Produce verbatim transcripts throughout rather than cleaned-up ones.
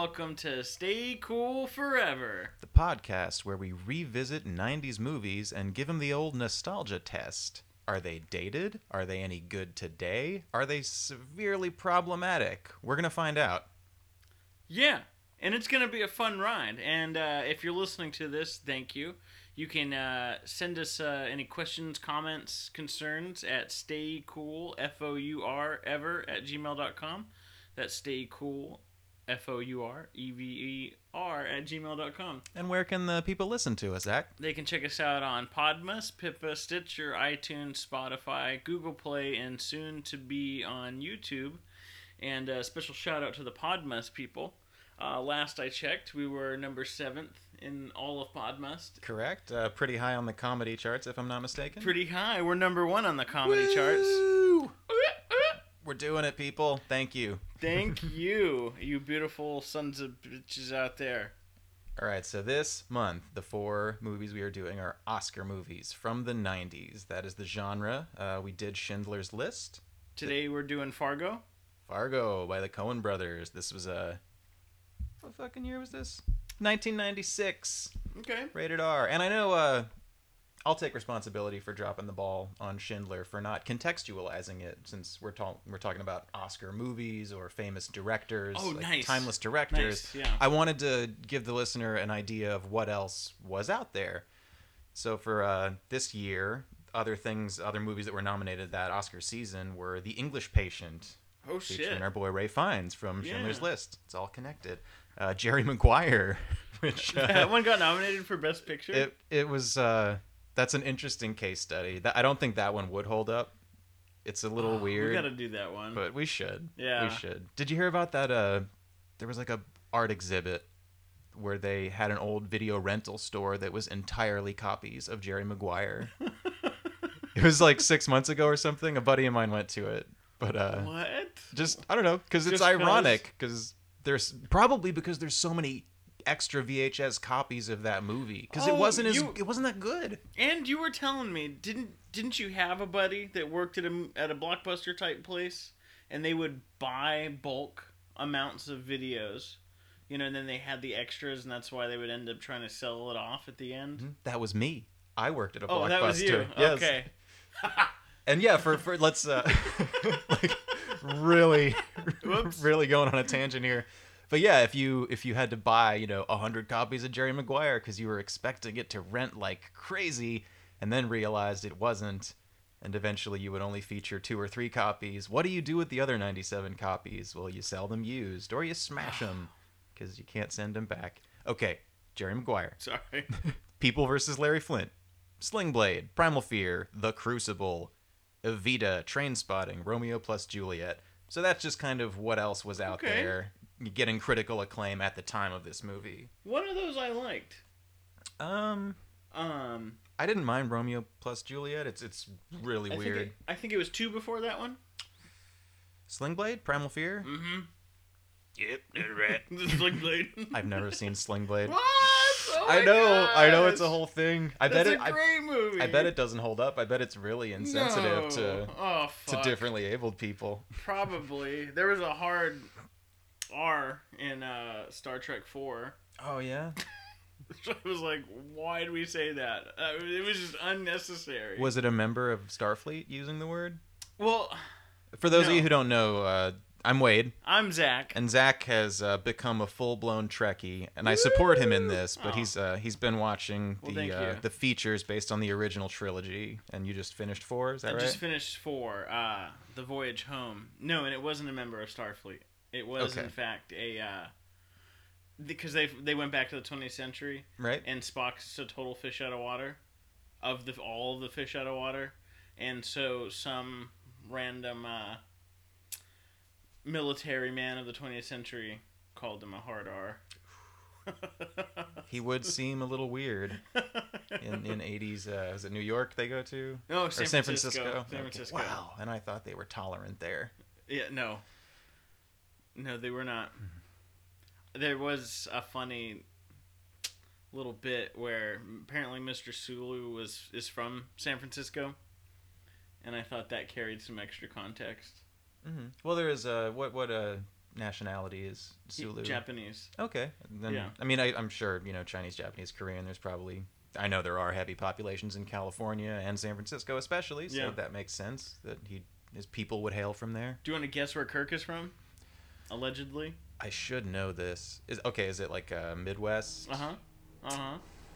welcome to Stay Cool Forever, the podcast where we revisit nineties movies and give them the old nostalgia test. Are they dated? Are they any good today? Are they severely problematic? We're going to find out. Yeah, and it's going to be a fun ride. And uh, if you're listening to this, thank you. You can uh, send us uh, any questions, comments, concerns at staycool, F O U R, ever, at gmail dot com. That's staycool, F O U R, E V E R, at gmail dot com. And where can the people listen to us, Zach? They can check us out on Podmas, Pippa, Stitcher, iTunes, Spotify, Google Play, and soon to be on YouTube. And a special shout out to the Podmas people. Uh, last I checked, we were number seventh in all of Podmas. Correct. Uh, pretty high on the comedy charts, if I'm not mistaken. Pretty high. We're number one on the comedy Woo! charts. We're doing it, people. Thank you. Thank you, you beautiful sons of bitches out there. All right, so this month, the four movies we are doing are Oscar movies from the nineties. That is the genre. Uh, we did Schindler's List. Today we're doing Fargo. Fargo by the Coen brothers. This was a... What fucking year was this? nineteen ninety-six. Okay. Rated R. And I know uh, I'll take responsibility for dropping the ball on Schindler for not contextualizing it, since we're, ta- we're talking about Oscar movies or famous directors. Oh, like nice. Timeless directors. Nice, yeah. I wanted to give the listener an idea of what else was out there. So for uh, this year, other things, other movies that were nominated that Oscar season were The English Patient. Oh, Featuring shit. our boy Ray Fiennes from Yeah. Schindler's List. It's all connected. Uh, Jerry Maguire, which uh, That one got nominated for Best Picture. it it was uh, that's an interesting case study. That I don't think that one would hold up. It's a little Oh, weird. We gotta do that one. But we should. Yeah. we should. Did you hear about that? Uh, there was like a art exhibit where they had an old video rental store that was entirely copies of Jerry Maguire. It was like six months ago or something. A buddy of mine went to it, but uh, What? just I don't know, because it's Just 'cause? ironic because there's probably because there's so many extra V H S copies of that movie because Oh, it wasn't as you- it wasn't that good. And you were telling me, didn't didn't you have a buddy that worked at a at a Blockbuster type place, and they would buy bulk amounts of videos, you know, and then they had the extras, and that's why they would end up trying to sell it off at the end. That was me. I worked at a Oh, Blockbuster. that was you. Yes. Okay. And yeah, for for let's uh, like really, Whoops. really going on a tangent here. But yeah, if you if you had to buy you know a hundred copies of Jerry Maguire because you were expecting it to rent like crazy, and then realized it wasn't, and eventually you would only feature two or three copies. What do you do with the other ninety-seven copies? Well, you sell them used, or you smash them because you can't send them back. Okay, Jerry Maguire. Sorry. People versus Larry Flint, Sling Blade, Primal Fear, The Crucible, Evita, Train Spotting, Romeo plus Juliet. So that's just kind of what else was out Okay. there getting critical acclaim at the time of this movie. One of those I liked. Um, Um, I didn't mind Romeo plus Juliet. It's it's really I weird. Think it, I think it was two before that one. Sling Blade, Primal Fear. Mm-hmm. Yep, that's right. The Sling Blade. I've never seen Sling Blade. What? Oh my I know, I know it's a gosh. whole thing. I That's bet it. a I, great movie. I bet it doesn't hold up. I bet it's really insensitive No. to oh, to fuck. differently abled people. Probably. There was a hard R in uh, Star Trek four. Oh yeah. So I was like, why did we say that? Uh, it was just unnecessary. Was it a member of Starfleet using the word? Well, For those of No. you who don't know, uh, I'm Wade, I'm Zach. and Zach has uh, become a full-blown Trekkie, and I support him in this. But Aw. he's uh, he's been watching Well, the thank uh, you. the features based on the original trilogy, and you just finished four. Is that I right? just finished four, uh, The Voyage Home. No, and it wasn't a member of Starfleet. It was, Okay. in fact, a... Uh, because they they went back to the twentieth century, Right. and Spock's a total fish out of water, of the all of the fish out of water, and so some random uh, military man of the twentieth century called him a hard R. He would seem a little weird in in eighties. Uh, is it New York they go to? No, Or San, San Francisco. Francisco. San Okay. Francisco. Wow. And I thought they were tolerant there. Yeah, no. No, they were not. There was a funny little bit where apparently Mister Sulu was is from San Francisco, and I thought that carried some extra context. Mm-hmm. Well, there is uh, what what uh, nationality is Sulu? Japanese. Okay. Then, Yeah. I mean, I, I'm sure, you know, Chinese, Japanese, Korean, there's probably... I know there are heavy populations in California and San Francisco especially, so Yeah. that makes sense that he his people would hail from there. Do you want to guess where Kirk is from? Allegedly. I should know this. Is okay, is it like uh, Midwest? Uh-huh. Uh-huh.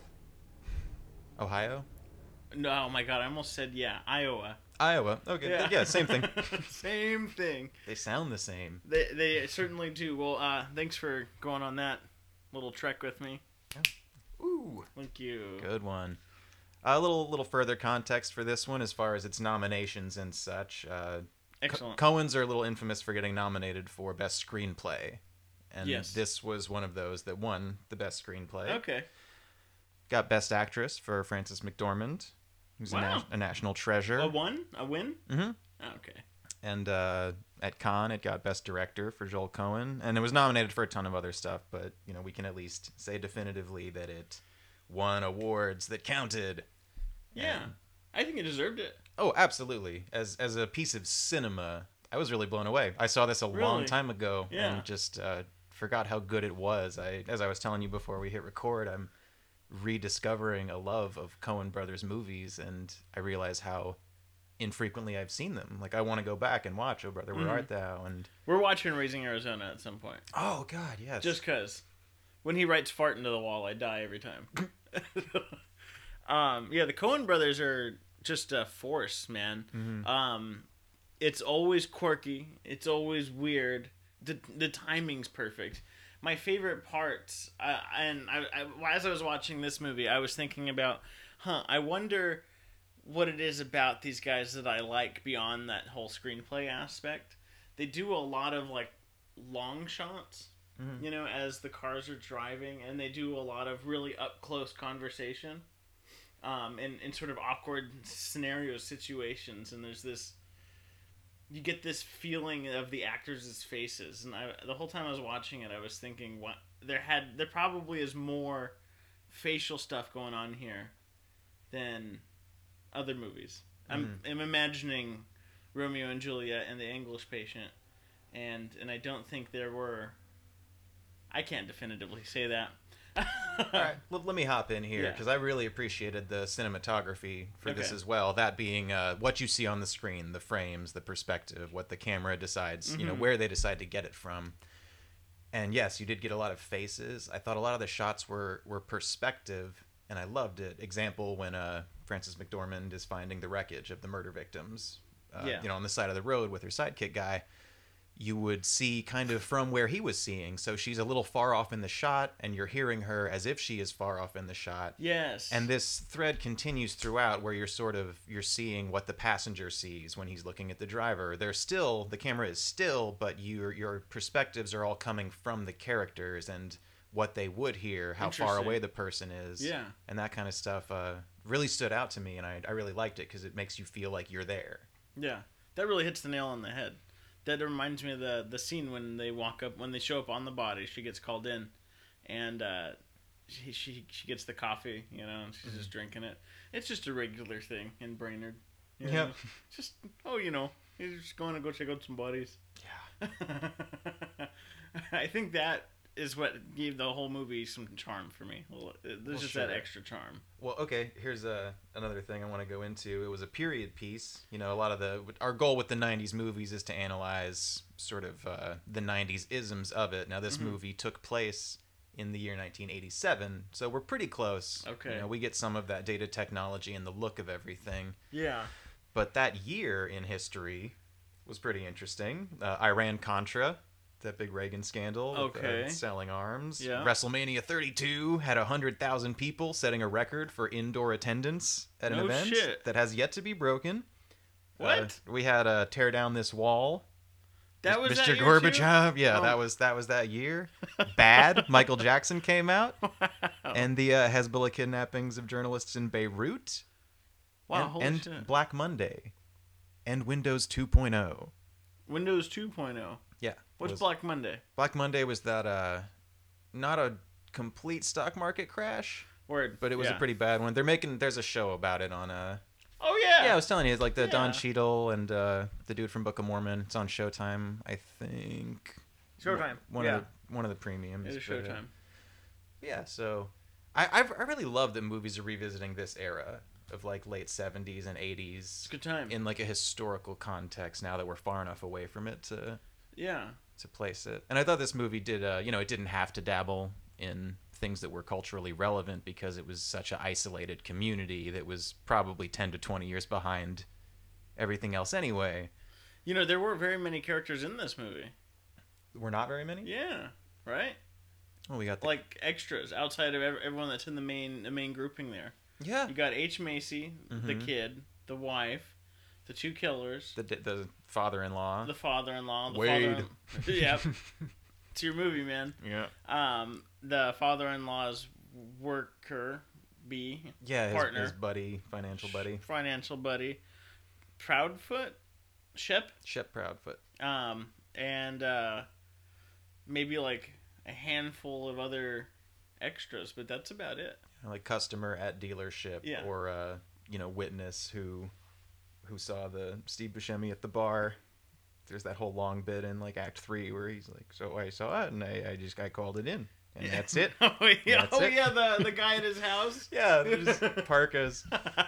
Ohio? No, oh my god, I almost said yeah, Iowa. Iowa. Okay. Yeah, yeah same thing. Same thing. They sound the same. They they certainly do. Well, uh, thanks for going on that little trek with me. Yeah. Ooh. Thank you. Good one. A little little further context for this one as far as its nominations and such. Uh, Excellent. Co- Coens are a little infamous for getting nominated for Best Screenplay. And Yes. this was one of those that won the Best Screenplay. Okay. Got Best Actress for Frances McDormand, who's a, Wow. na- a national treasure. A one? A win? Mm-hmm. Oh, okay. And uh, at Cannes, it got Best Director for Joel Coen, and it was nominated for a ton of other stuff. But you know, we can at least say definitively that it won awards that counted. Yeah. And- I think it deserved it. oh, absolutely. As as a piece of cinema, I was really blown away. I saw this a long Really? time ago Yeah. and just uh, forgot how good it was. I, as I was telling you before we hit record, I'm rediscovering a love of Coen Brothers movies, and I realize how infrequently I've seen them. Like I want to go back and watch Oh Brother, Where Mhm. Art Thou? And We're watching Raising Arizona at some point. oh God, yes. Just because. When he writes fart into the wall, I die every time. um, yeah, the Coen brothers are just a force, man. Mhm. Um, it's always quirky. It's always weird. The, the timing's perfect. My favorite parts, uh, and I, I, as I was watching this movie, I was thinking about, huh, I wonder what it is about these guys that I like beyond that whole screenplay aspect. They do a lot of, like, long shots. Mhm. You know, as the cars are driving, and they do a lot of really up close conversation, um, in in sort of awkward scenario situations, and there's this, you get this feeling of the actors' faces, and I the whole time I was watching it, I was thinking, what there had there probably is more facial stuff going on here than other movies. I'm I'm imagining Romeo and Juliet and The English Patient, and and I don't think there were. I can't definitively say that. All right, let, let me hop in here Yeah. because I really appreciated the cinematography for this Okay. as well. That being uh, what you see on the screen, the frames, the perspective, what the camera decides, you know, Mhm. where they decide to get it from. And yes, you did get a lot of faces. I thought a lot of the shots were were perspective, and I loved it. Example when uh, Frances McDormand is finding the wreckage of the murder victims, uh, Yeah. you know, on the side of the road with her sidekick guy. You would see kind of from where he was seeing. So she's a little far off in the shot, and you're hearing her as if she is far off in the shot. Yes. And this thread continues throughout where you're sort of you're seeing what the passenger sees when he's looking at the driver. They're still the camera is still, but your your perspectives are all coming from the characters and what they would hear, how far Interesting. away the person is. Yeah. And that kind of stuff uh, really stood out to me, and I, I really liked it because it makes you feel like you're there. Yeah, that really hits the nail on the head. That reminds me of the the scene when they walk up, when they show up on the body. She gets called in, and uh, she, she she gets the coffee, you know, and she's Mm-hmm. just drinking it. It's just a regular thing in Brainerd. You Yep. know? Just oh, you know, he's just going to go check out some bodies. Yeah. I think that is what gave the whole movie some charm for me. Well, There's Well, just sure. that extra charm. Well, okay. Here's uh, another thing I want to go into. It was a period piece. You know, a lot of the our goal with the nineties movies is to analyze sort of uh, the nineties isms of it. Now, this Mhm. movie took place in the year nineteen eighty-seven, so we're pretty close. Okay. You know, we get some of that dated technology and the look of everything. Yeah. But that year in history was pretty interesting. Uh, Iran Contra. That big Reagan scandal with, uh, Okay. selling arms. Yeah. WrestleMania thirty-two had one hundred thousand people, setting a record for indoor attendance at an No event shit. that has yet to be broken. What? Uh, we had uh, Tear Down This Wall. That was Mister that year, too? Gorbachev. Yeah, Oh. that was that was that year. Bad. Michael Jackson came out. Wow. And the uh, Hezbollah kidnappings of journalists in Beirut. Wow, and, holy and shit. Black Monday. And Windows two point oh. Windows two point oh. Yeah. What's was- Black Monday? Black Monday was that uh not a complete stock market crash, Word. but it was Yeah. a pretty bad one. They're making there's a show about it on uh Oh yeah. yeah, I was telling you, it's like the Don Yeah. Cheadle and uh the dude from Book of Mormon. It's on Showtime, I think. Showtime. One yeah. of the one of the premiums. It is but, uh, Showtime. yeah, so I I've, I really love that movies are revisiting this era of like late seventies and eighties. It's a good time. In like a historical context now that we're far enough away from it to Yeah. to place it. And I thought this movie did uh you know, it didn't have to dabble in things that were culturally relevant because it was such an isolated community that was probably ten to twenty years behind everything else anyway. You know, there were very many characters in this movie. We're not very many? Yeah. Right? Well, we got the... Like extras outside of ev- everyone that's in the main the main grouping there. Yeah. You got H. Macy, Mm-hmm. the kid, the wife, the two killers, The the father-in-law. the father-in-law, the Wade. father. Yep. It's your movie, man. Yeah. Um, the father-in-law's worker, B, Yeah, his, partner, his buddy, financial buddy. financial buddy, Proudfoot, Shep, Shep Proudfoot. um, and uh, maybe like a handful of other extras, but that's about it. Like customer at dealership, Yeah. or uh, you know, witness who who saw the Steve Buscemi at the bar. There's that whole long bit in like Act Three where he's like, "So I saw it, and I, I just I called it in, and that's it." oh yeah, That's oh it. yeah, the the guy at his house. Yeah, there's parkas.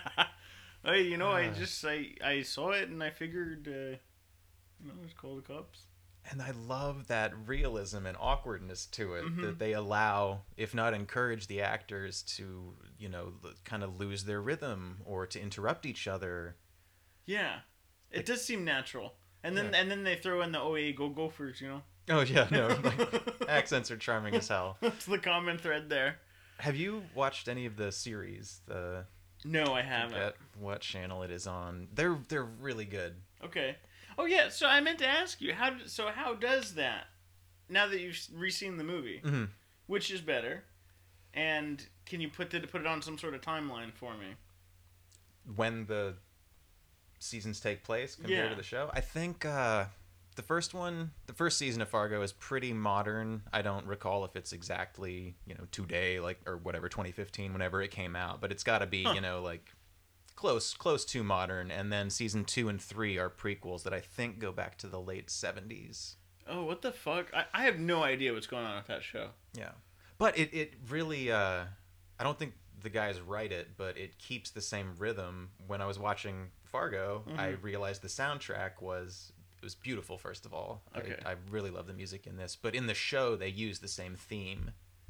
Hey, you know, I Uh. just I I saw it and I figured, uh, you know, just call the cops. And I love that realism and awkwardness to it Mhm. that they allow, if not encourage the actors to, you know, kind of lose their rhythm or to interrupt each other. Yeah, it Like- does seem natural. And then Yeah. and then they throw in the oh yeah, go Gophers, you know. Oh yeah, no, like, accents are charming as hell. That's the common thread there. Have you watched any of the series? The No, I haven't. forget what channel it is on. They're they're really good. Okay. Oh yeah, so I meant to ask you how. d- So how does that? Now that you've re-seen the movie, Mm-hmm. which is better, and can you put it put it on some sort of timeline for me? When the seasons take place compared Yeah. to the show, I think uh, the first one, the first season of Fargo is pretty modern. I don't recall if it's exactly, you know, today, like, or whatever, twenty fifteen, whenever it came out, but it's got to be, Huh. you know, like close close to modern. And then season two and three are prequels that I think go back to the late seventies. Oh, what the fuck? I, I have no idea what's going on with that show. Yeah, but it it really uh, I don't think the guys write it, but it keeps the same rhythm. When I was watching Fargo, I Mhm. realized the soundtrack was it was beautiful. First of all, Okay. I, I really love the music in this, but in the show they use the same theme,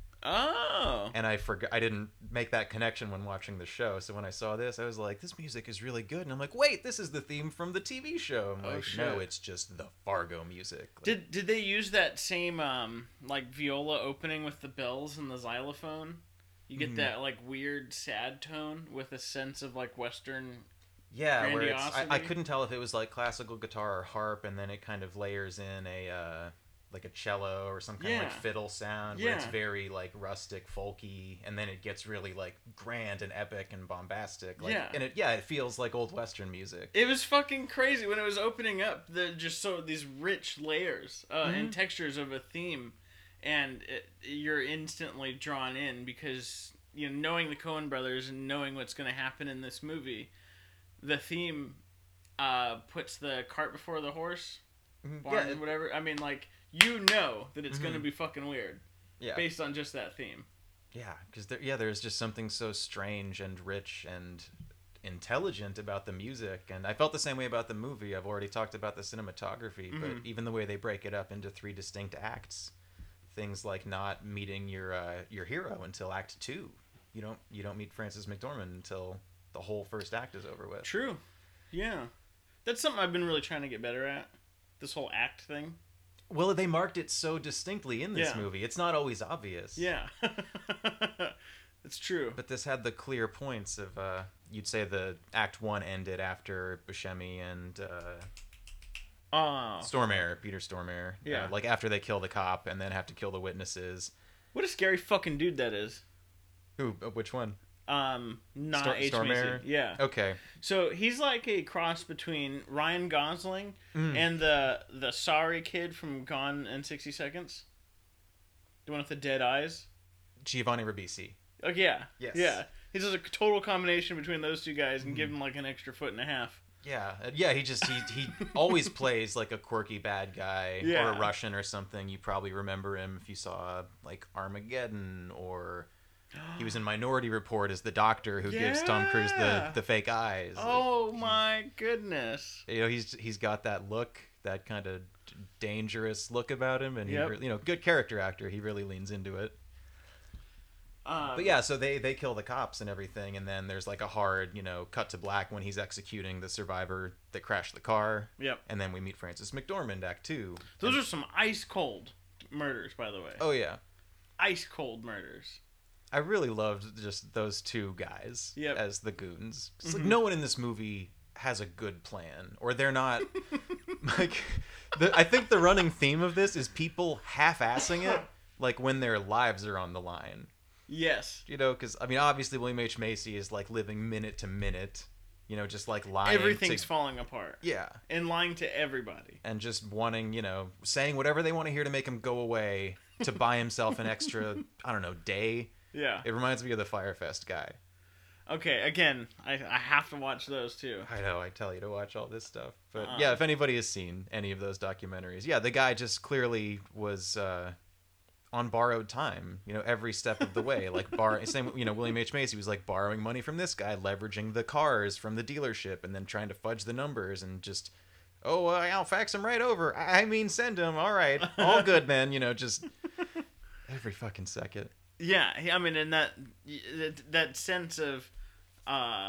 Oh. and I forgot I didn't make that connection when watching the show. So when I saw this, I was like, "This music is really good," and I'm like, "Wait, this is the theme from the T V show." I'm Oh, like, shit. "No, it's just the Fargo music." Like, Did did they use that same um like viola opening with the bells and the xylophone? You get Mm. that like weird sad tone with a sense of like Western. Yeah, where it's, I, I Grandiosity. couldn't tell if it was like classical guitar or harp, and then it kind of layers in a uh, like a cello or some kind of like Yeah. fiddle sound where it's Yeah. very like rustic, folky, and then it gets really like grand and epic and bombastic. Like, Yeah. and it yeah, it feels like old Western music. It was fucking crazy when it was opening up. The just so these rich layers uh, and Mhm. textures of a theme, and it, you're instantly drawn in because you know knowing the Coen brothers and knowing what's going to happen in this movie, the theme uh, puts the cart before the horse, Mhm. barn, yeah, it- whatever. I mean, like you know that it's going to Mhm. be fucking weird yeah, based on just that theme. yeah, because there, yeah, there's just something so strange and rich and intelligent about the music, and I felt the same way about the movie. I've already talked about the cinematography, Mhm. but even the way they break it up into three distinct acts, things like not meeting your uh, your hero until Act Two. You don't you don't meet Frances McDormand until the whole first act is over with. True, yeah, that's something I've been really trying to get better at. This whole act thing. Well, they marked it so distinctly in this Yeah. movie. It's not always obvious. Yeah. It's true. But this had the clear points of, uh, you'd say the Act One ended after Buscemi and uh, Oh. Stormare, Peter Stormare. Yeah. Uh, like after they kill the cop and then have to kill the witnesses. What a scary fucking dude that is. Who? uh, Which one? Um, not Stor- H. Stormare? Macy. Yeah. Okay. So he's like a cross between Ryan Gosling Mm. and the the sorry kid from Gone in sixty Seconds. The one with the dead eyes. Giovanni Ribisi. Oh yeah. Yes. Yeah. He's just a total combination between those two guys and give him like an extra foot and a half. Yeah, uh, yeah. He just he he always plays like a quirky bad guy or Yeah. a Russian or something. You probably remember him if you saw like Armageddon, or he was in Minority Report as the doctor who gives Tom Cruise the Yeah. the fake eyes. Oh my goodness. You know, he's he's got that look, that kind of dangerous look about him, and he Yep. re- you know, good character actor. He really leans into it. Um, But yeah, so they they kill the cops and everything, and then there's like a hard, you know, cut to black when he's executing the survivor that crashed the car. Yep. And then we meet Frances McDormand, Act Two. Those And- are some ice cold murders, by the way. oh yeah, Ice cold murders. I really loved just those two guys Yep. as the goons. It's Mhm. like no one in this movie has a good plan, or they're not like. The, I think the running theme of this is people half-assing it, like when their lives are on the line. Yes. You know, because I mean, obviously William H Macy is like living minute to minute. You know, just like lying. Everything's to, falling apart. yeah, And lying to everybody. and just wanting, you know, saying whatever they want to hear to make him go away to buy himself an extra, I don't know, day. Yeah. It reminds me of the Firefest guy. Okay, again, I, I have to watch those too. I know, I tell you to watch all this stuff. But Uh. yeah, if anybody has seen any of those documentaries, yeah, the guy just clearly was uh, on borrowed time, you know, every step of the way. Like, bar- same, you know, William H. Macy was like borrowing money from this guy, leveraging the cars from the dealership, and then trying to fudge the numbers and just, oh, uh, I'll fax them right over. I I mean, send them. All right. All good, man. You know, just every fucking second. Yeah, I mean, in that that, that sense of uh,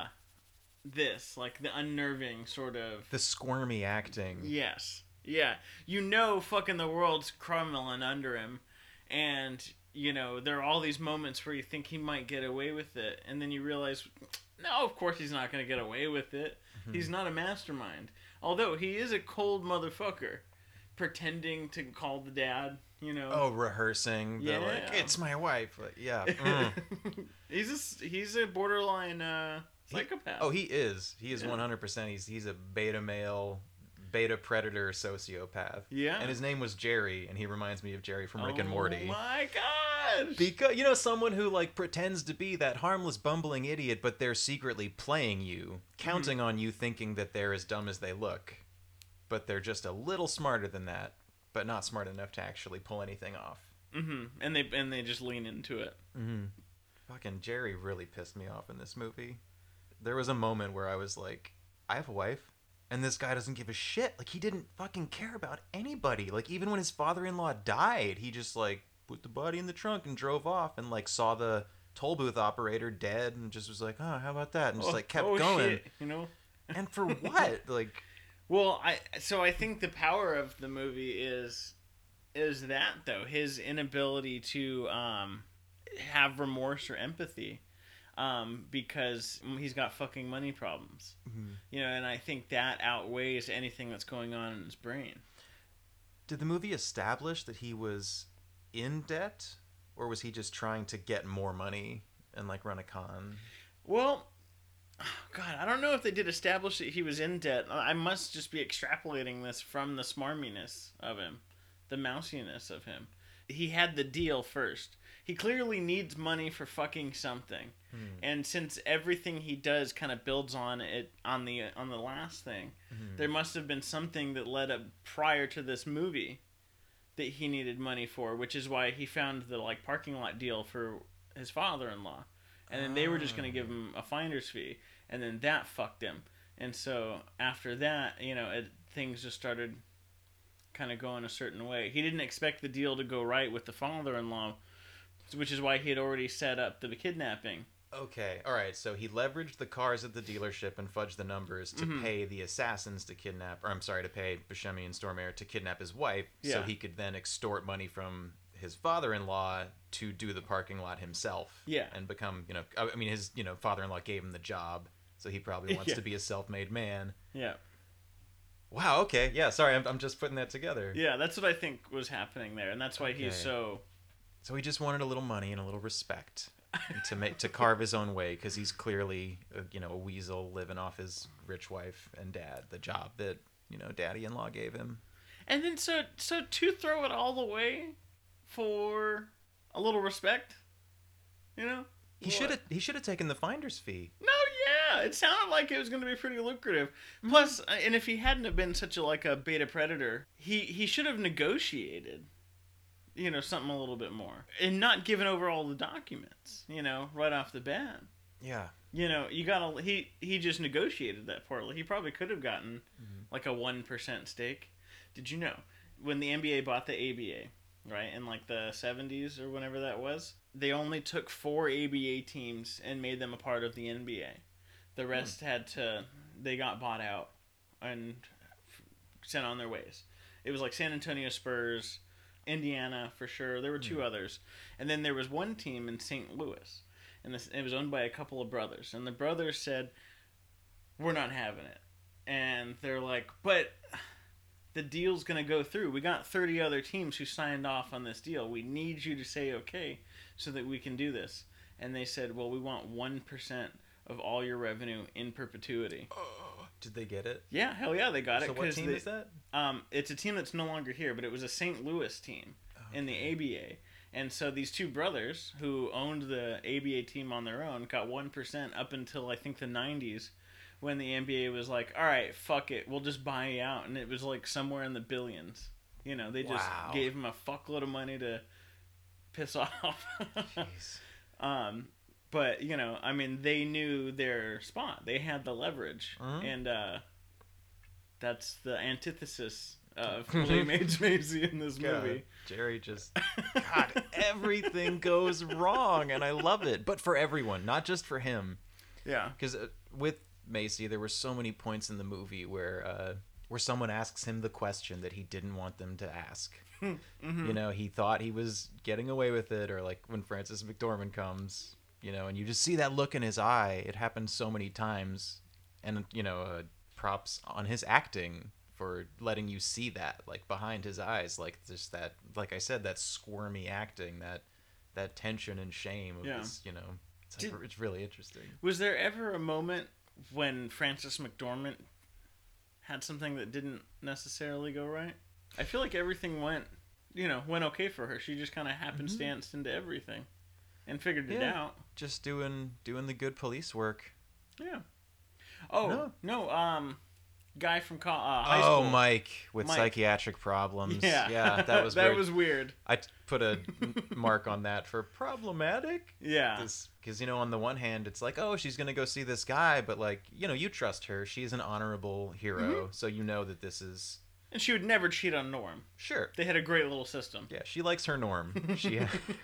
this, like the unnerving sort of. The squirmy acting. Yes. Yeah. You know, fucking the world's crumbling under him, and you know there are all these moments where you think he might get away with it, and then you realize, no, of course he's not going to get away with it. Mm-hmm. He's not a mastermind. Although he is a cold motherfucker, pretending to call the dad. You know. Oh, rehearsing. Yeah. Like, Yeah. it's my wife. Like, yeah. mm. he's a s- he's a borderline uh, psychopath. Oh, he is. He is Yeah. one hundred percent. He's he's a beta male, beta predator sociopath. Yeah. And his name was Jerry, and he reminds me of Jerry from Rick and Morty. Oh my gosh. Because you know, someone who like pretends to be that harmless bumbling idiot, but they're secretly playing you, counting on you thinking that they're as dumb as they look, but they're just a little smarter than that, but not smart enough to actually pull anything off. hmm And they and they just lean into it. Mm-hmm. Fucking Jerry really pissed me off in this movie. There was a moment where I was like, I have a wife, and this guy doesn't give a shit. Like, he didn't fucking care about anybody. Like, even when his father-in-law died, he just, like, put the body in the trunk and drove off and, like, saw the toll booth operator dead and just was like, oh, how about that? And just, Oh, like, kept oh, going. shit, you know. And for what? Like, Well, I so I think the power of the movie is is that though his inability to um, have remorse or empathy, um, because he's got fucking money problems. Mhm. You know, and I think that outweighs anything that's going on in his brain. did the movie establish that he was in debt? Or was he just trying to get more money and, like, run a con? Well, God, I don't know if they did establish that he was in debt. I must just be extrapolating this from the smarminess of him, the mousiness of him. He had the deal first. He clearly needs money for fucking something, Hmm. and since everything he does kind of builds on it on the on the last thing, Mhm. there must have been something that led up prior to this movie that he needed money for, which is why he found the like parking lot deal for his father-in-law. And then they were just going to give him a finder's fee, and then that fucked him. And so after that, you know, it, things just started kind of going a certain way. He didn't expect the deal to go right with the father-in-law, which is why he had already set up the kidnapping. Okay, all right. So he leveraged the cars at the dealership and fudged the numbers to Mhm. pay the assassins to kidnap, or I'm sorry, to pay Buscemi and Stormare to kidnap his wife, so Yeah. he could then extort money from his father-in-law to do the parking lot himself. Yeah. and become, you know, I I mean, his, you know, father-in-law gave him the job, so he probably wants Yeah. to be a self-made man. Yeah. Wow. Okay. Yeah. Sorry, I'm I'm just putting that together. Yeah, that's what I think was happening there, and that's why he's Okay. so... So he just wanted a little money and a little respect to make to carve his own way, because he's clearly a, you know, a weasel living off his rich wife and dad, the job that, you know, daddy-in-law gave him. And then so so to throw it all away for a little respect, you know? He should have he should have taken the finder's fee. No, Yeah, it sounded like it was going to be pretty lucrative. Plus, uh, and if he hadn't have been such a like a beta predator, he he should have negotiated, you know, something a little bit more, and not given over all the documents, you know, right off the bat. Yeah. You know, you gotta. He he just negotiated that poorly. He probably could have gotten Mm-hmm. like a one percent stake. Did you know when the N B A bought the A B A, right in like the seventies or whenever that was? They only took four A B A teams and made them a part of the N B A. The rest mm. had to. They got bought out and sent on their ways. It was like San Antonio Spurs, Indiana for sure. There were two mm. others, and then there was one team in Saint Louis. And this, it was owned by a couple of brothers. And the brothers said, we're not having it. And they're like, but the deal's going to go through. We got thirty other teams who signed off on this deal. We need you to say okay so that we can do this. And they said, well, we want one percent of all your revenue in perpetuity. Oh, did they get it? Yeah, hell yeah, they got so it. So what team they, is that? Um, it's a team that's no longer here, but it was a Saint Louis team okay. in the A B A. And so these two brothers who owned the A B A team on their own got one percent up until I think the nineties when the N B A was like, all right, fuck it, we'll just buy you out. And it was like somewhere in the billions. You know, they just wow. gave them a fuckload of money to piss off. Jeez. Um, but, you know, I mean, they knew their spot. They had the leverage. Mm-hmm. And uh, that's the antithesis of Willie Mays Macy in this God, movie. Jerry just, God, everything goes wrong, and I love it. But for everyone, not just for him. Yeah. Because uh, with Macy, there were so many points in the movie where uh, where someone asks him the question that he didn't want them to ask. Mm-hmm. You know, he thought he was getting away with it, or like when Frances McDormand comes, you know, and you just see that look in his eye. It happens so many times, and you know, uh, props on his acting for letting you see that, like behind his eyes, like just that, like I said, that squirmy acting, that that tension and shame of yeah. this, you know, it's, Did, like, it's really interesting. Was there ever a moment when Frances McDormand had something that didn't necessarily go right? I feel like everything went, you know, went okay for her. She just kind of happenstanced mm-hmm. into everything and figured yeah. it out. Just doing doing the good police work. Yeah. Oh, no, no um... guy from co- uh, high oh, school. Mike with Mike. psychiatric problems. Yeah, yeah that was that weird. was weird. I put a mark on that for problematic. Yeah, because you know, on the one hand, it's like, oh, she's gonna go see this guy, but like, you know, you trust her. She's an honorable hero, mm-hmm. so you know that this is. And she would never cheat on Norm. Sure, they had a great little system. Yeah, she likes her Norm. She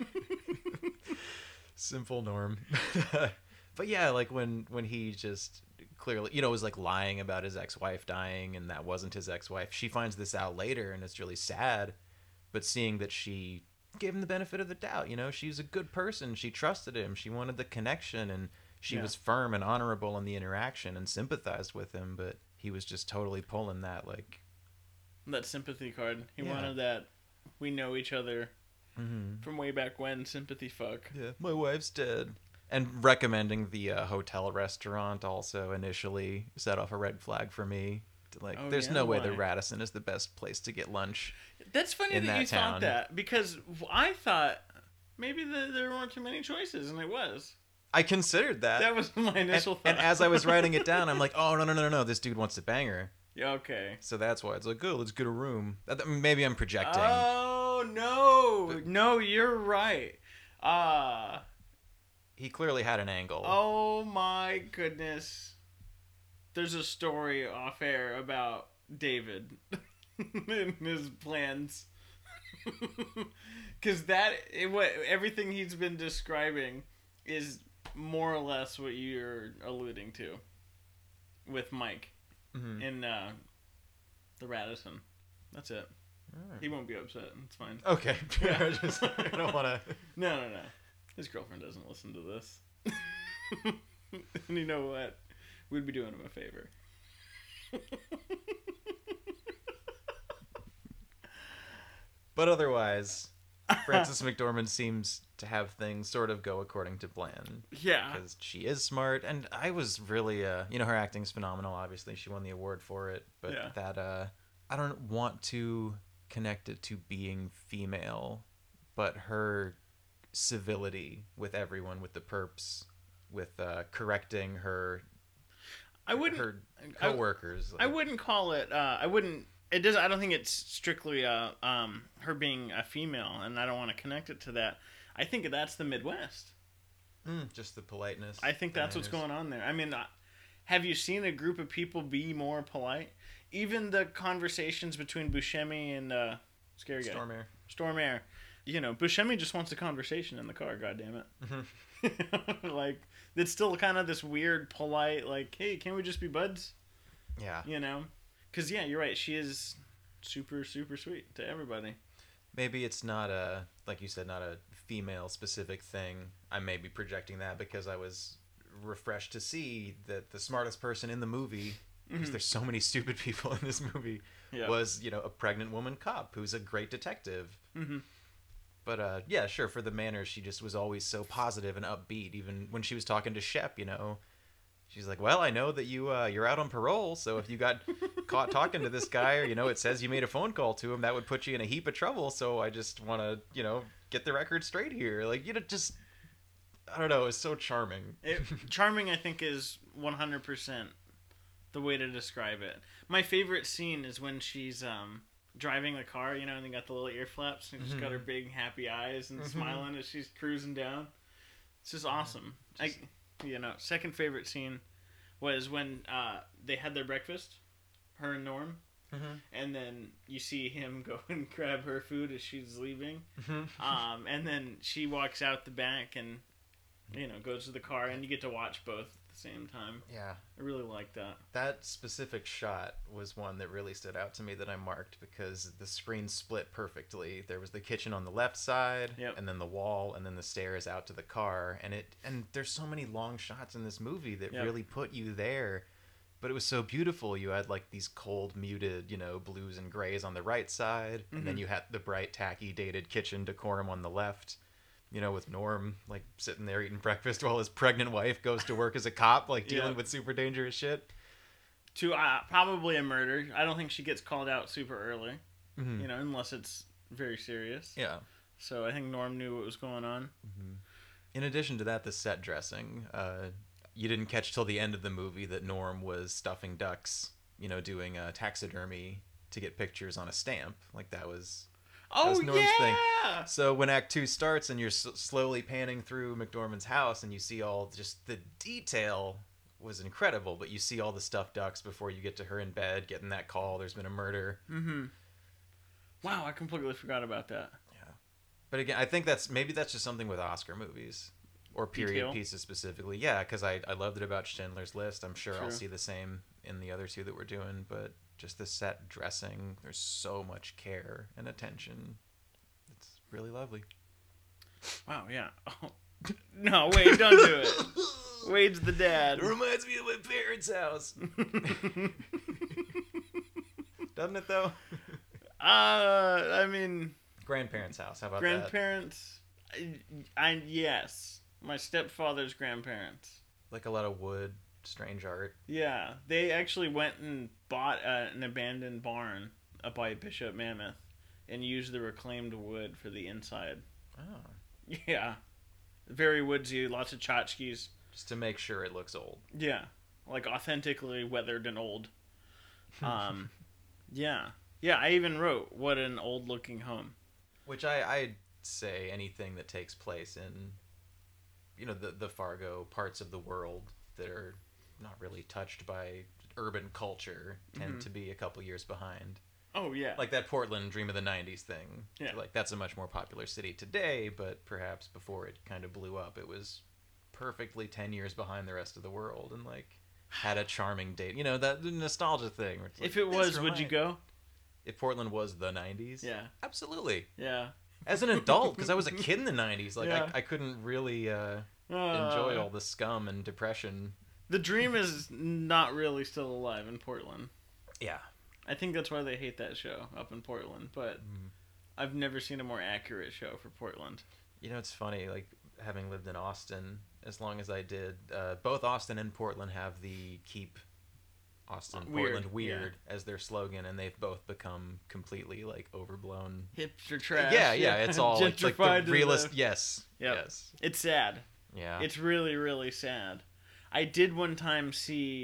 simple Norm. But yeah, like when when he just clearly, you know, was like lying about his ex-wife dying, and that wasn't his ex-wife. She finds this out later, and it's really sad. But seeing that she gave him the benefit of the doubt, you know, she's a good person. She trusted him. She wanted the connection, and she yeah. was firm and honorable in the interaction and sympathized with him. But he was just totally pulling that, like, that sympathy card. He yeah. wanted that we know each other mm-hmm. from way back when sympathy fuck. Yeah, my wife's dead. And recommending the uh, hotel restaurant also initially set off a red flag for me. Like, oh, there's yeah, no way why? the Radisson is the best place to get lunch. That's funny in that, that you town. thought that, because I thought maybe the, there weren't too many choices, and it was. I considered that. That was my initial and, thought. And as I was writing it down, I'm like, oh, no, no, no, no, no, this dude wants to bang her. Yeah, okay. So that's why it's like, oh, let's get a room. Maybe I'm projecting. Oh, no. But, no, you're right. Ah... Uh, he clearly had an angle. Oh my goodness. There's a story off air about David and his plans. Because that, it, what, everything he's been describing is more or less what you're alluding to with Mike mm-hmm. in uh, the Radisson. That's it. Right. He won't be upset. It's fine. Okay. I, just, I don't want to... No, no, no. His girlfriend doesn't listen to this. And you know what? We'd be doing him a favor. But otherwise, Frances McDormand seems to have things sort of go according to plan. Yeah. Because she is smart, and I was really, uh, you know, her acting's phenomenal, obviously. She won the award for it. But yeah. that, uh, I don't want to connect it to being female, but her civility with everyone, with the perps, with uh, correcting her I wouldn't. her I, coworkers. I wouldn't call it. Uh, I wouldn't. It does. I don't think it's strictly uh, um, her being a female, and I don't want to connect it to that. I think that's the Midwest. Mm, just the politeness. I think that's what's going on there. I mean, uh, have you seen a group of people be more polite? Even the conversations between Buscemi and uh, Scary Guy. Stormare. Stormare. You know, Buscemi just wants a conversation in the car, goddammit. Mm-hmm. Like, it's still kind of this weird, polite, like, hey, can't we just be buds? Yeah. You know? Because, yeah, you're right. She is super, super sweet to everybody. Maybe it's not a, like you said, not a female-specific thing. I may be projecting that because I was refreshed to see that the smartest person in the movie, because mm-hmm. there's so many stupid people in this movie, yeah. was, you know, a pregnant woman cop who's a great detective. Mm-hmm. But, uh, yeah, sure, for the manners, she just was always so positive and upbeat. Even when she was talking to Shep, you know, she's like, well, I know that you, uh, you're out on parole, so if you got caught talking to this guy, or, you know, it says you made a phone call to him, that would put you in a heap of trouble, so I just want to, you know, get the record straight here. Like, you know, just, I don't know, it's so charming. It, charming, I think, is one hundred percent the way to describe it. My favorite scene is when she's, um... driving the car, you know, and they got the little ear flaps, and mm-hmm. she's got her big happy eyes and mm-hmm. smiling as she's cruising down. It's just awesome. Just... I, you know, second favorite scene was when uh, they had their breakfast, her and Norm, mm-hmm. and then you see him go and grab her food as she's leaving, mm-hmm. um, and then she walks out the back and, you know, goes to the car, and you get to watch both at the same time. Yeah. I really like that. That specific shot was one that really stood out to me that I marked because the screen split perfectly. There was the kitchen on the left side, yep. and then the wall, and then the stairs out to the car. And it and there's so many long shots in this movie that yep. really put you there. But it was so beautiful. You had like these cold, muted, you know, blues and grays on the right side, mm-hmm. and then you had the bright, tacky, dated kitchen decorum on the left. You know, with Norm, like, sitting there eating breakfast while his pregnant wife goes to work as a cop, like, dealing yeah. with super dangerous shit. To uh, probably a murder. I don't think she gets called out super early, mm-hmm. you know, unless it's very serious. Yeah. So I think Norm knew what was going on. Mm-hmm. In addition to that, the set dressing, uh, you didn't catch till the end of the movie that Norm was stuffing ducks, you know, doing uh, taxidermy to get pictures on a stamp. Like, that was... Oh, Norm's yeah! Thing. So when Act Two starts and you're s- slowly panning through McDormand's house and you see all just the detail was incredible, but you see all the stuffed ducks before you get to her in bed, getting that call, there's been a murder. Mm-hmm. Wow, I completely forgot about that. Yeah. But again, I think that's, maybe that's just something with Oscar movies. Or period Detail. Pieces specifically. Yeah, because I, I loved it about Schindler's List. I'm sure True. I'll see the same in the other two that we're doing, but... just the set dressing, there's so much care and attention. It's really lovely. Wow, yeah. Oh. No, Wade, don't do it. Wade's the dad. It reminds me of my parents' house. Doesn't it, though? Uh, I mean... Grandparents' house, how about grandparents, that? Grandparents, I, I, yes. My stepfather's grandparents. Like a lot of wood. Strange art. Yeah, they actually went and bought uh, an abandoned barn up by Bishop Mammoth and used the reclaimed wood for the inside. Oh. Yeah. Very woodsy, lots of tchotchkes. Just to make sure it looks old. Yeah. Like authentically weathered and old. Um, yeah. Yeah, I even wrote, what an old looking home. Which I, I'd say anything that takes place in, you know, the, the Fargo parts of the world that are not really touched by urban culture tend mm-hmm. to be a couple years behind. Oh, yeah. Like that Portland Dream of the nineties thing. Yeah. Like, that's a much more popular city today, but perhaps before it kind of blew up, it was perfectly ten years behind the rest of the world and, like, had a charming date. You know, that nostalgia thing. Where it's like, if it was, would you go? If Portland was the nineties? Yeah. Absolutely. Yeah. As an adult, because I was a kid in the nineties. Like, yeah. I, I couldn't really uh, uh, enjoy all the scum and depression. The dream is not really still alive in Portland. Yeah. I think that's why they hate that show up in Portland, but mm. I've never seen a more accurate show for Portland. You know, it's funny, like, having lived in Austin as long as I did, uh, both Austin and Portland have the Keep Austin, weird. Portland Weird yeah. as their slogan, and they've both become completely, like, overblown. Hipster trash. Yeah, yeah, it's all like, like the realist. The... Yes, yep. yes. It's sad. Yeah. It's really, really sad. I did one time see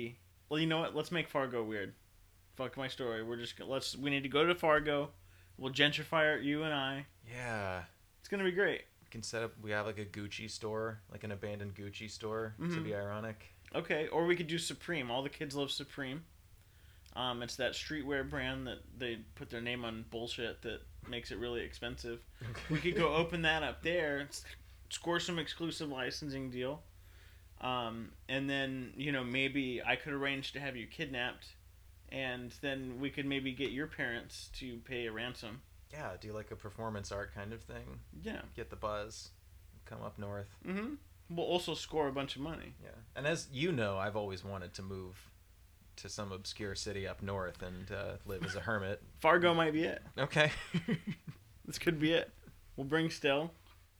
Well, you know what? Let's make Fargo weird. Fuck my story. We're just let's. We need to go to Fargo. We'll gentrify it, you and I. Yeah. It's gonna be great. We can set up. We have like a Gucci store, like an abandoned Gucci store, Mm-hmm. to be ironic. Okay, or we could do Supreme. All the kids love Supreme. Um, it's that streetwear brand that they put their name on bullshit that makes it really expensive. Okay. We could go open that up there, score some exclusive licensing deal, um, and then you know maybe I could arrange to have you kidnapped, and then we could maybe get your parents to pay a ransom. Yeah, do like a performance art kind of thing. Yeah. Get the buzz. Come up north. Mm-hmm. We'll also score a bunch of money. Yeah. And as you know, I've always wanted to move to some obscure city up north and uh, live as a hermit. Fargo might be it. Okay. This could be it. We'll bring Stell.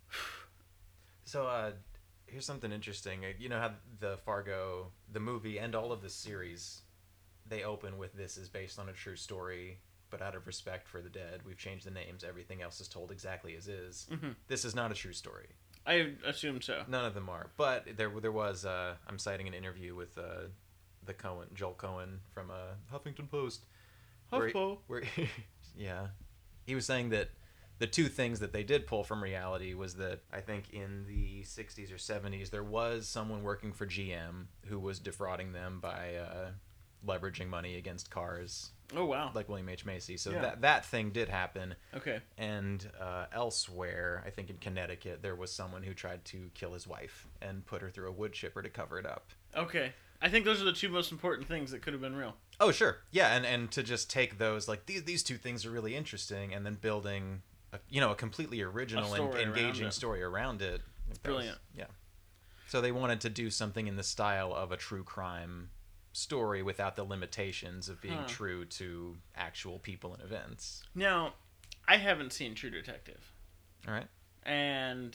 So, uh, here's something interesting. Uh, You know how the Fargo, the movie, and all of the series, they open with "This is based on a true story, but out of respect for the dead, we've changed the names. Everything else is told exactly as is." Mm-hmm. This is not a true story. I assume so. None of them are. But there, there was. Uh, I'm citing an interview with uh, the Cohen, Joel Cohen from uh, Huffington Post. where he- HuffPo. Where, yeah, he was saying that the two things that they did pull from reality was that I think in the sixties or seventies there was someone working for G M who was defrauding them by uh, leveraging money against cars, Oh wow. like William H. Macy. So Yeah. that that thing did happen. Okay. And uh, elsewhere, I think in Connecticut, there was someone who tried to kill his wife and put her through a wood chipper to cover it up. Okay. I think those are the two most important things that could have been real. Oh, sure. Yeah, and, and to just take those, like, these these two things are really interesting, and then building, a, you know, a completely original A and story around engaging it. story around it. It's brilliant. Yeah. So they wanted to do something in the style of a true crime story without the limitations of being Huh. true to actual people and events. Now, I haven't seen True Detective. All right. And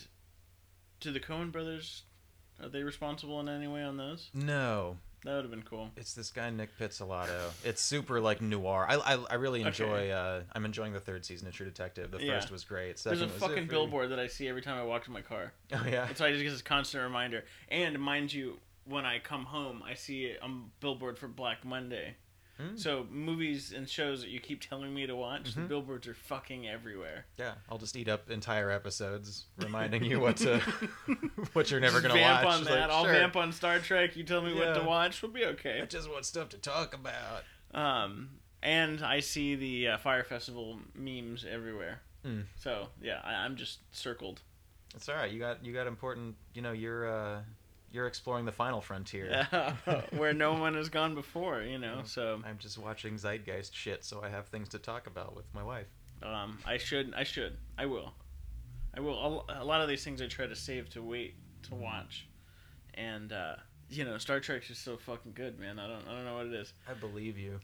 do the Coen brothers, are they responsible in any way on those? No. That would have been cool. It's this guy Nick Pizzolatto. It's super like noir. I I, I really enjoy. Okay. Uh, I'm enjoying the third season of True Detective. The Yeah. first was great. There's Second a was fucking iffy. billboard that I see every time I walk to my car. Oh yeah. It's like I just get this constant reminder. And mind you, when I come home, I see a billboard for Black Monday. Mm. So movies and shows that you keep telling me to watch, the Mhm. billboards are fucking everywhere. Yeah, I'll just eat up entire episodes, reminding you what to, what you're never Just gonna vamp watch. on Just that. like, I'll sure. vamp on Star Trek. You tell me what to Yeah. watch. We'll be okay. I just want stuff to talk about. Um, and I see the uh, Fire Festival memes everywhere. Mm. So yeah, I, I'm just circled. It's all right. You got you got important. You know, you're uh, you're exploring the final frontier. Where no one has gone before, you know. So I'm just watching Zeitgeist shit, so I have things to talk about with my wife. um, I should, I should, I will, I will. A a lot of these things I try to save to wait to watch, and uh, you know, Star Trek's just so fucking good, man. I don't, I don't know what it is. I believe you.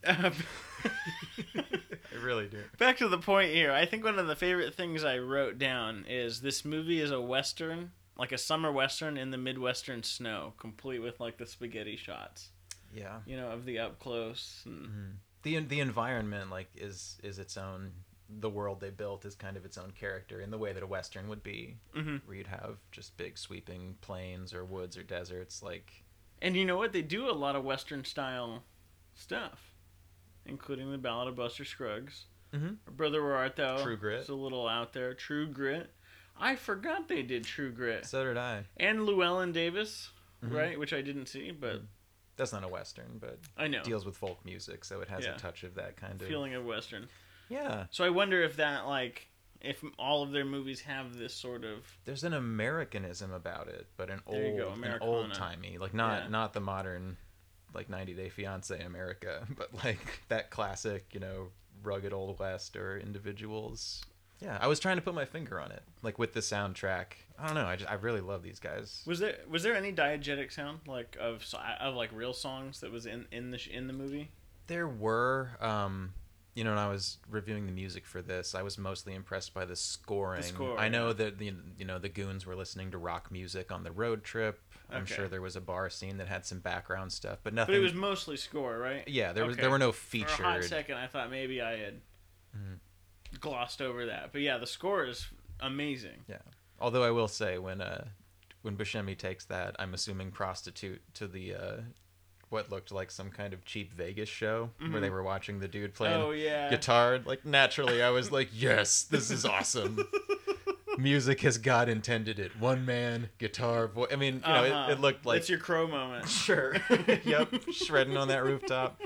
I really do. Back to the point here. I think one of the favorite things I wrote down is this movie is a western, like a summer western in the Midwestern snow, complete with like the spaghetti shots, Yeah. you know, of the up close. And Mm-hmm. The the environment like is is its own. The world they built is kind of its own character in the way that a western would be, hmm where you'd have just big sweeping plains or woods or deserts. Like, And you know what? They do a lot of western style stuff, including the Ballad of Buster Scruggs. Mhm. Brother, Where Art Thou? True Grit. It's a little out there. True Grit. I forgot they did True Grit. so did I. And Llewellyn Davis, Mhm. right? Which I didn't see, but That's not a western, but I know. deals with folk music, so it has Yeah. a touch of that kind of Feeling of western. Yeah. So I wonder if that, like, if all of their movies have this sort of... There's an Americanism about it, but an There you old, go, an Americana. old timey, like not Yeah. not the modern, like ninety Day Fiance America, but like that classic, you know, rugged old west or individuals. Yeah, I was trying to put my finger on it, like with the soundtrack. I don't know. I just I really love these guys. Was there was there any diegetic sound like of so- of like real songs that was in in the sh- in the movie? There were, um, you know, when I was reviewing the music for this, I was mostly impressed by the scoring. The score, I know yeah. that the you know the goons were listening to rock music on the road trip. I'm Okay. sure there was a bar scene that had some background stuff, but nothing. But it was mostly score, right? Yeah, there was Okay. there were no For a hot featured. second, I thought maybe I had Mhm. glossed over that. But yeah, the score is amazing. Yeah, although I will say when uh when Buscemi takes that, I'm assuming prostitute to the uh what looked like some kind of cheap Vegas show Mhm. where they were watching the dude playing Oh yeah. guitar. Like naturally, I was like, yes, this is awesome. Music as God intended it. One man, guitar, voice. I mean, you know, Uh-huh. it, it looked like It's your Crow moment. sure. Yep, shredding on that rooftop.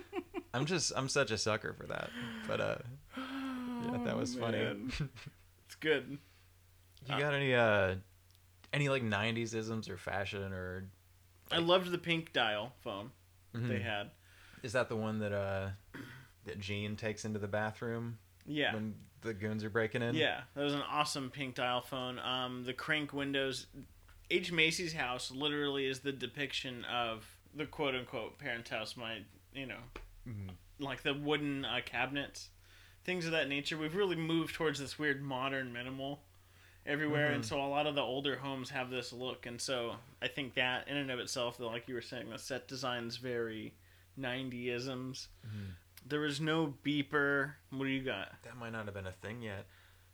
I'm just, I'm such a sucker for that. But uh, yeah, that was funny. Man. It's good. You got any uh, any like nineties isms or fashion or? I loved the pink dial phone Mhm. they had. Is that the one that uh, that Gene takes into the bathroom Yeah. when the goons are breaking in? Yeah, that was an awesome pink dial phone. Um, the crank windows. H. Macy's house literally is the depiction of the quote unquote parents' house. My, you know, Mhm. like the wooden uh, cabinets, things of that nature. We've really moved towards this weird modern minimal everywhere, and Mhm. so a lot of the older homes have this look. And so I think that in and of itself, like you were saying, the set design's very nineties-isms. Mhm. There was no beeper. What do you got? That might not have been a thing yet.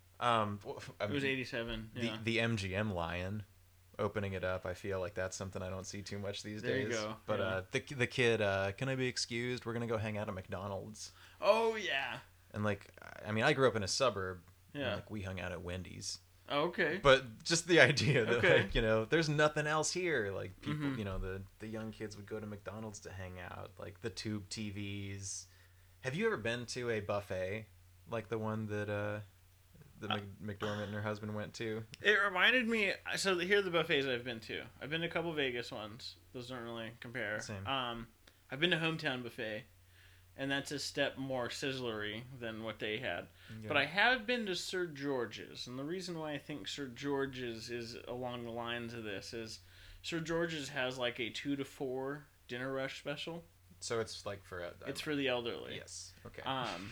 Um, well, I It was mean, eighty-seven. the Yeah. the M G M Lion, opening it up. I feel like that's something I don't see too much these There you days. go, But yeah. uh, the the kid, uh, can I be excused? We're gonna go hang out at McDonald's. Oh yeah. And like, I mean, I grew up in a suburb. And, Yeah. like we hung out at Wendy's. Oh, okay. But just the idea that Okay. like, you know, there's nothing else here. Like people, Mhm. you know, the the young kids would go to McDonald's to hang out. Like the tube T Vs. Have you ever been to a buffet like the one that uh, the Uh, Mc, McDormand and her husband went to? It reminded me. So here are the buffets I've been to. I've been to a couple Vegas ones. Those don't really compare. Same. Um, I've been to Hometown Buffet, and that's a step more sizzlery than what they had. But I have been to Sir George's, and the reason why I think Sir George's is along the lines of this is Sir George's has like a two to four dinner rush special. So it's like for a, It's for the elderly. yes. Okay. Um,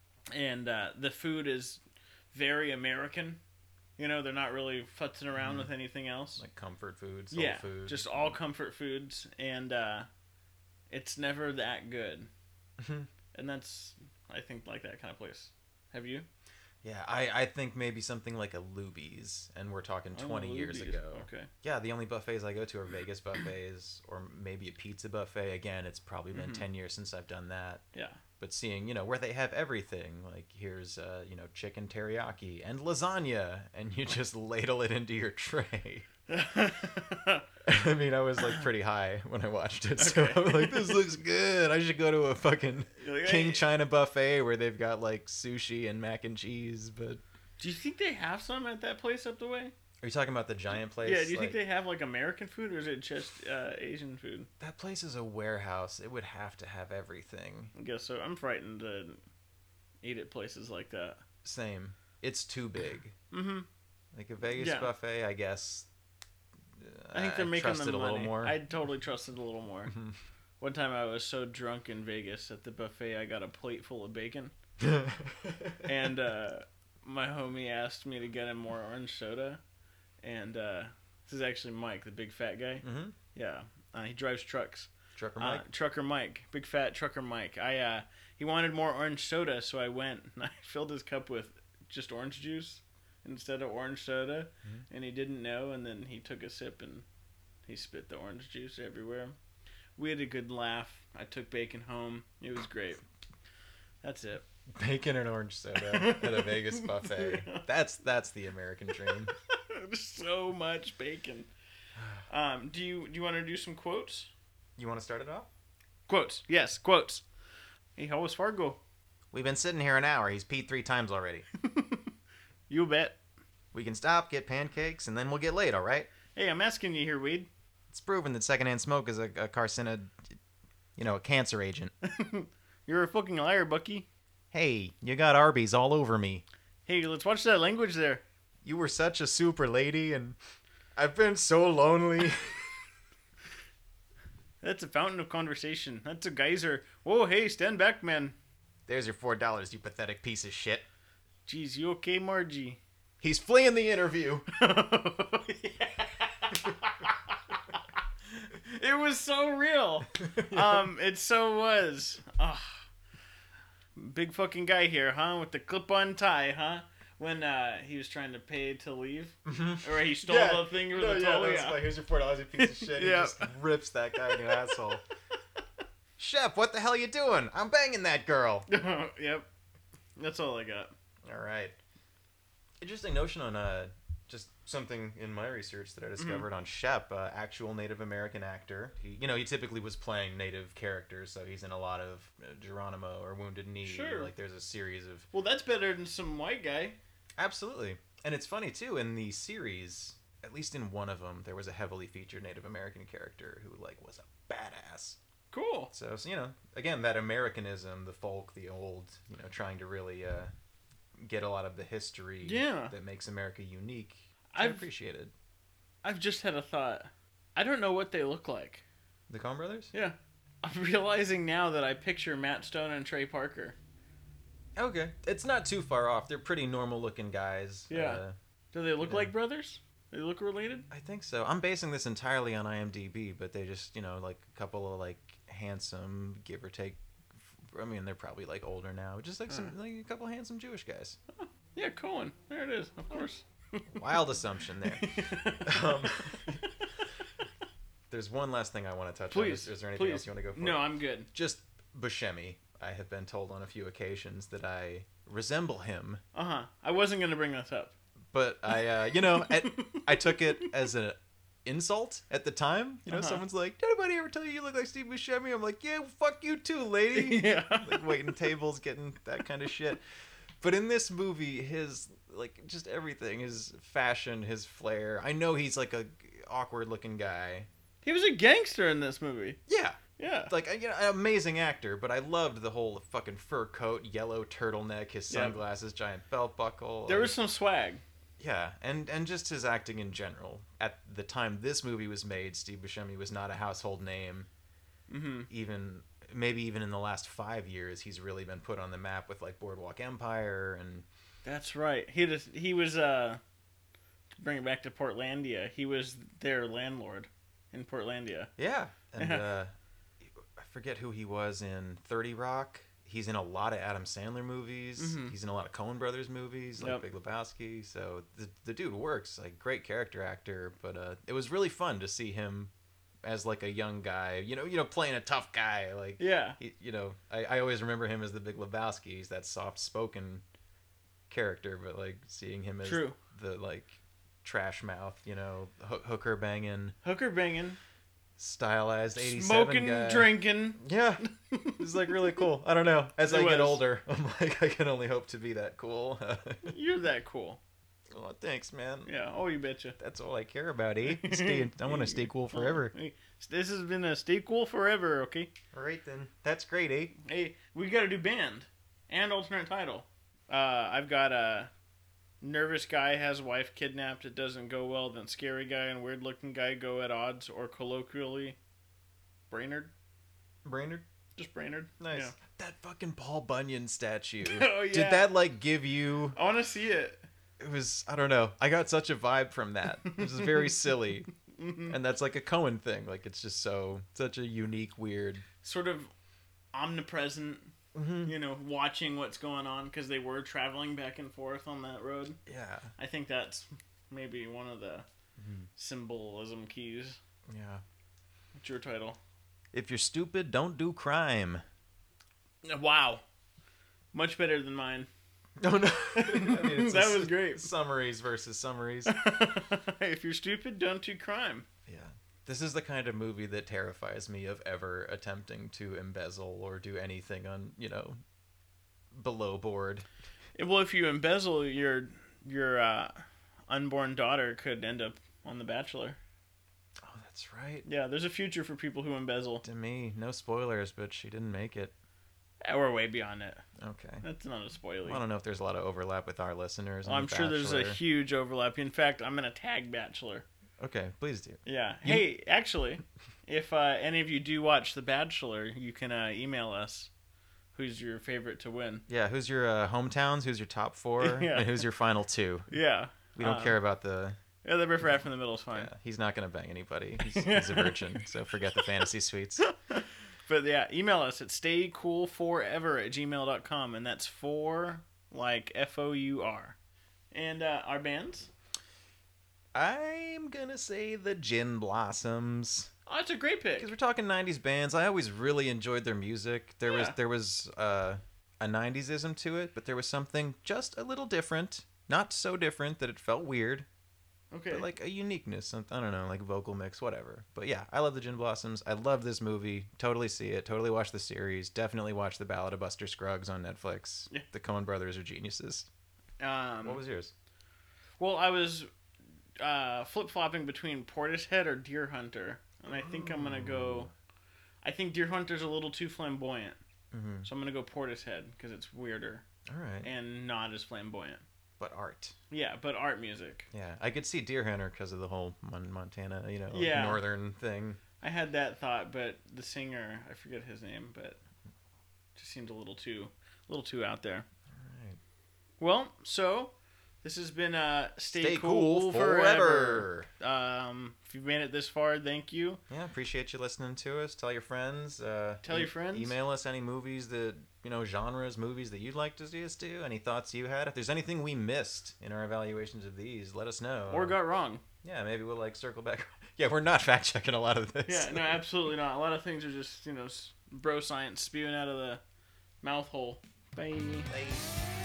and uh, the food is very American. You know, they're not really futzing around Mhm. with anything else. like comfort food, soul yeah, food. just all comfort foods, and uh, it's never that good. Mhm. And that's, I think, like that kind of place. Have you? Yeah, I, I think maybe something like a Luby's, and we're talking Oh, twenty years Luby's. ago. Okay. Yeah, the only buffets I go to are Vegas buffets, or maybe a pizza buffet. Again, it's probably been Mhm. ten years since I've done that. Yeah. But seeing, you know, where they have everything, like here's, uh, you know, chicken teriyaki and lasagna, and you just ladle it into your tray. I mean, I was like pretty high when I watched it, so Okay. I'm like, this looks good. I should go to a fucking You're like, King "Hey." China buffet where they've got like sushi and mac and cheese. But Do you think they have some at that place up the way? are you talking about the giant place? Yeah. Do you Like, think they have like American food, or is it just uh, Asian food? that place is a warehouse? It would have to have everything. I guess so. I'm frightened to eat at places like that. Same. It's too big. Mm-hmm. Like a Vegas Yeah. buffet, I guess. I think they're I'd making trust them it a money. little more. I totally trusted a little more. Mhm. One time I was so drunk in Vegas at the buffet, I got a plate full of bacon, and uh, my homie asked me to get him more orange soda. And uh, this is actually Mike, the big fat guy. Mhm. Yeah, uh, he drives trucks. Trucker Uh, Mike. trucker Mike, big fat trucker Mike. I uh, he wanted more orange soda, so I went and I filled his cup with just orange juice instead of orange soda, Mhm. and he didn't know, and then he took a sip and he spit the orange juice everywhere. We had a good laugh. I took bacon home. It was great. That's it. Bacon and orange soda at a Vegas buffet. That's that's the American dream. So much bacon. Um, do you do you want to do some quotes? You want to start it off? Quotes. Yes, quotes. Hey, how was Fargo? We've been sitting here an hour. He's peed three times already. You bet. We can stop, get pancakes, and then we'll get late, all right? Hey, I'm asking you here, Weed. It's proven that secondhand smoke is a, a carcino, you know, a cancer agent. You're a fucking liar, Bucky. Hey, you got Arby's all over me. Hey, let's watch that language there. You were such a super lady, and I've been so lonely. That's a fountain of conversation. That's a geyser. Whoa, hey, stand back, man. There's your four dollars, you pathetic piece of shit. Jeez, you okay, Margie? He's fleeing the interview. It was so real. Um, it so was. Ugh. Big fucking guy here, huh? With the clip-on tie, huh? When uh, he was trying to pay to leave, or he stole Yeah. the thing with No, the yeah, toll. that's Yeah, like, here's your four dollars, you piece of shit. He Yeah. just rips that guy a new asshole. Shep, what the hell you doing? I'm banging that girl. Yep. That's all I got. All right. Interesting notion on uh, just something in my research that I discovered mm-hmm. on Shep, uh, actual Native American actor. He, you know, he typically was playing Native characters, so he's in a lot of uh, Geronimo or Wounded Knee. Sure. Like, there's a series of... Well, that's better than some white guy. Absolutely. And it's funny, too, in the series, at least in one of them, there was a heavily featured Native American character who, like, was a badass. Cool. So, so, you know, again, that Americanism, the folk, the old, you know, trying to really uh, get a lot of the history yeah. that makes America unique. I appreciate it. I've just had a thought. I don't know what they look like. The Coen Brothers? Yeah. I'm realizing now that I picture Matt Stone and Trey Parker. Okay. It's not too far off. They're pretty normal-looking guys. Yeah. Uh, Do they look yeah. like brothers? They look related? I think so. I'm basing this entirely on IMDb, but they just, you know, like a couple of, like, handsome, give or take... I mean, they're probably, like, older now. Just, like, some, uh. like a couple of handsome Jewish guys. Oh, yeah, Coen. There it is, of course. Wild assumption there. um, there's one last thing I want to touch please, on. Is, is there anything please. else you want to go for? No, I'm good. Just Buscemi. I have been told on a few occasions that I resemble him. Uh-huh. I wasn't going to bring this up. But I, uh, you know, at, I took it as an insult at the time. You know, uh-huh. someone's like, did anybody ever tell you you look like Steve Buscemi? I'm like, yeah, fuck you too, lady. Yeah. Like waiting tables, getting that kind of shit. But in this movie, his, like, just everything, his fashion, his flair. I know he's, like, a awkward-looking guy. He was a gangster in this movie. Yeah. Yeah. Like, you know, an amazing actor, but I loved the whole fucking fur coat, yellow turtleneck, his sunglasses, yep. giant belt buckle. There was some swag. Yeah, and, and just his acting in general. At the time this movie was made, Steve Buscemi was not a household name. Mm-hmm. Even... Maybe even in the last five years, he's really been put on the map with like Boardwalk Empire and. That's right. He just, he was uh, to bring it back to Portlandia. He was their landlord in Portlandia. Yeah, and uh, I forget who he was in thirty Rock. He's in a lot of Adam Sandler movies. Mm-hmm. He's in a lot of Coen Brothers movies, like yep. Big Lebowski. So the the dude works, like great character actor. But uh, it was really fun to see him. As like a young guy, you know, you know, playing a tough guy, like yeah, he, you know, I, I always remember him as the Big Lebowski. He's that soft-spoken character, but like seeing him as True. the like trash mouth, you know, ho- hooker banging, hooker banging, stylized eighty-seven smoking, guy. drinking. Yeah, it's like really cool. I don't know. As it I was. get older, I'm like, I can only hope to be that cool. You're that cool. Oh, thanks, man. Yeah. Oh, you betcha. That's all I care about, eh? Stay, I want to stay cool forever. This has been a stay cool forever, okay? All right, then. That's great, eh? Hey, we got to do band and alternate title. Uh, I've got a nervous guy has wife kidnapped. It doesn't go well. Then scary guy and weird looking guy go at odds, or colloquially, Brainerd. Brainerd. Just Brainerd. Nice. Yeah. That fucking Paul Bunyan statue. Oh yeah. Did that like give you? I want to see it. It was, I don't know. I got such a vibe from that. It was very silly. Mm-hmm. And that's like a Coen thing. Like, it's just so, such a unique, weird. Sort of omnipresent, mm-hmm. you know, watching what's going on because they were traveling back and forth on that road. Yeah. I think that's maybe one of the mm-hmm. symbolism keys. Yeah. What's your title? If you're stupid, don't do crime. Wow. Much better than mine. Oh, no. I mean, that was great. Summaries versus summaries. If you're stupid, don't do crime. Yeah. This is the kind of movie that terrifies me of ever attempting to embezzle or do anything on, you know, below board. Well, if you embezzle, your your uh, unborn daughter could end up on The Bachelor. Oh, that's right. Yeah, there's a future for people who embezzle. To me, no spoilers, but she didn't make it. We're way beyond it. Okay. That's not a spoiler. Well, I don't know if there's a lot of overlap with our listeners. Well, I'm sure there's a huge overlap. In fact, I'm going to tag Bachelor. Okay, please do. Yeah. You... Hey, actually, if uh, any of you do watch The Bachelor, you can uh, email us. Who's your favorite to win? Yeah, who's your uh, hometowns? Who's your top four? Yeah. And who's your final two? Yeah. We don't um, care about the... Yeah, the riffraff in the middle is fine. Yeah, he's not going to bang anybody. He's, he's a virgin, so forget the fantasy suites. But yeah, email us at staycoolforever at gmail dot com, and that's for like F O U R. And uh, our bands? I'm going to say the Gin Blossoms. Oh, that's a great pick. Because we're talking nineties bands. I always really enjoyed their music. There was Yeah. there was uh, a nineties-ism to it, but there was something just a little different. Not so different that it felt weird. Okay. But like a uniqueness. I don't know, like vocal mix, whatever. But yeah, I love the Gin Blossoms. I love this movie. Totally see it. Totally watch the series. Definitely watch The Ballad of Buster Scruggs on Netflix. Yeah. The Coen brothers are geniuses. Um, What was yours? Well, I was uh, flip-flopping between Portishead or Deer Hunter. And I think I'm going to go... I think Deer Hunter's a little too flamboyant. Mm-hmm. So I'm going to go Portishead because it's weirder All right. and not as flamboyant. But art. Yeah, but art music. Yeah, I could see Deer Hunter because of the whole Mon- Montana, you know, Yeah. northern thing. I had that thought, but the singer, I forget his name, but just seemed a little too, a little too out there. All right. Well, so this has been uh, Stay, Stay Cool, cool forever. forever. Um, if you've made it this far, thank you. Yeah, appreciate you listening to us. Tell your friends. Uh, Tell your friends. Email us any movies that, you know, genres, movies that you'd like to see us do. Any thoughts you had. If there's anything we missed in our evaluations of these, let us know. Or got wrong. Yeah, maybe we'll like circle back. Yeah, we're not fact checking a lot of this. Yeah, no, absolutely not. A lot of things are just, you know, bro science spewing out of the mouth hole. Bye. Bye.